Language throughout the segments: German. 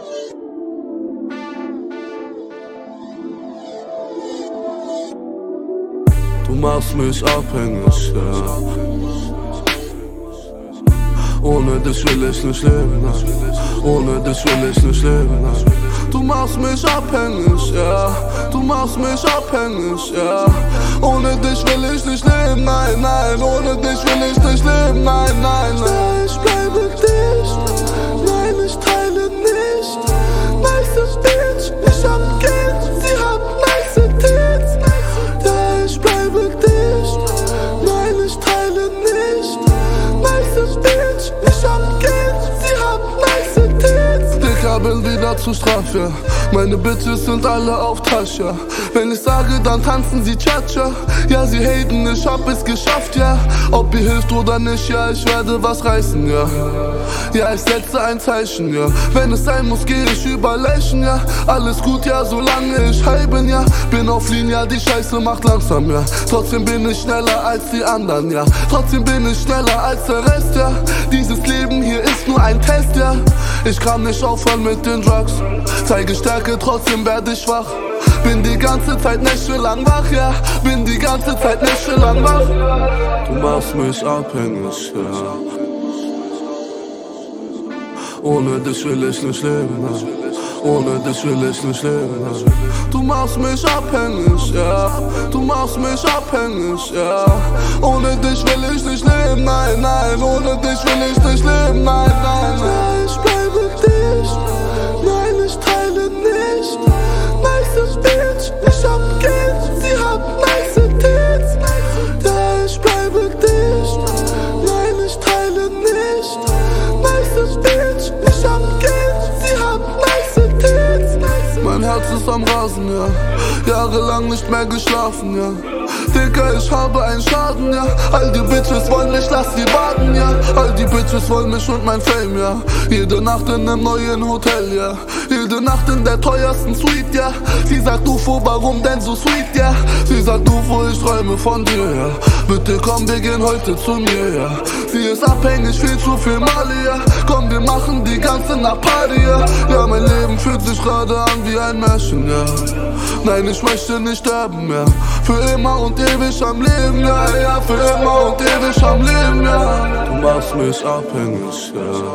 Du machst mich abhängig, ja. Ohne dich will ich nicht leben, ohne dich will ich nicht leben. Du machst mich abhängig, ja. Du machst mich abhängig, ja. Ohne dich will ich nicht leben, nein, nein. Ohne dich will ich nicht leben, nein, nein, nein. Ja, ich bleibe dicht, nein, ich teile nicht. Nice Bitch, ich hab Geld, sie hat nice Tits. Ja, ich bleibe dicht, nein, ich teile nicht. Nice Bitch, ich hab Geld, sie hat nice Tits. Dicker, bin wieder zu Straf, ja. Meine Bitches sind alle auf Tascha. Wenn ich sage, dann tanzen sie Cha-Cha. Ja, sie haten, ich hab es geschafft, ja. Ob ihr hilft oder nicht, ja, ich werde was reißen, ja. Ja, ich setze ein Zeichen, ja. Wenn es sein muss, geh ich über Leichen, ja. Alles gut, ja, solange ich high bin, ja. Bin auf Linie, ja, die Scheiße macht langsam, ja. Trotzdem bin ich schneller als die anderen, ja. Trotzdem bin ich schneller als der Rest, ja. Dieses Leben hier ist nur ein Test, ja. Ich kann nicht aufhören mit den Drugs. Zeige Stärke, trotzdem werde ich schwach. Bin die ganze Zeit nächtelang wach, ja. Bin die ganze Zeit nächtelang wach. Du machst mich abhängig, ja. Ohne dich will ich nicht leben, ja. Ohne dich will ich nicht leben, ja. Du machst mich abhängig, ja. Du machst mich abhängig, ja. Ohne dich will ich nicht leben, nein, nein. Ohne dich will ich nicht leben, nein, nein, nein. Ja, ich bleibe dicht, nein, ich teile nicht. Nice Bitch, ich hab Geld, sie hat nice Tits. Ja, ich bleibe dicht, nein, ich teile nicht. Nice Bitch, ich hab Geld, sie hat nice Tits. Mein Herz ist am Rasen, ja. Jahrelang nicht mehr geschlafen, ja. Digga, ich habe einen Schaden, ja. All die Bitches wollen mich, lass sie warten, ja. All die Bitches wollen mich und mein Fame, ja. Jede Nacht in einem neuen Hotel, ja. Jede Nacht in der teuersten Suite, ja. Sie sagt UFO, warum denn so sweet, ja. Sie sagt UFO, ich träume von dir, ja. Bitte komm, wir gehen heute zu mir, ja. Sie ist abhängig, viel zu viel Mali, ja. Komm, wir machen die ganze Nacht Party, ja. Ja, mein Leben fühlt sich gerade an wie ein Märchen, ja. Nein, ich möchte nicht sterben mehr. Für immer und ewig am Leben, ja, ja. Für immer und ewig am Leben, ja. Du machst mich abhängig, ja.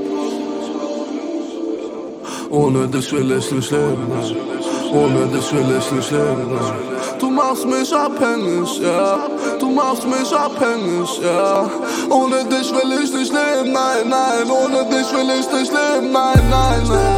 Ohne dich will ich nicht leben, ja. Ohne dich will ich nicht leben, ja. Du machst mich abhängig, ja. Du machst mich abhängig, ja. Ohne dich will ich nicht leben, nein, nein. Ohne dich will ich nicht leben, nein, nein, nein.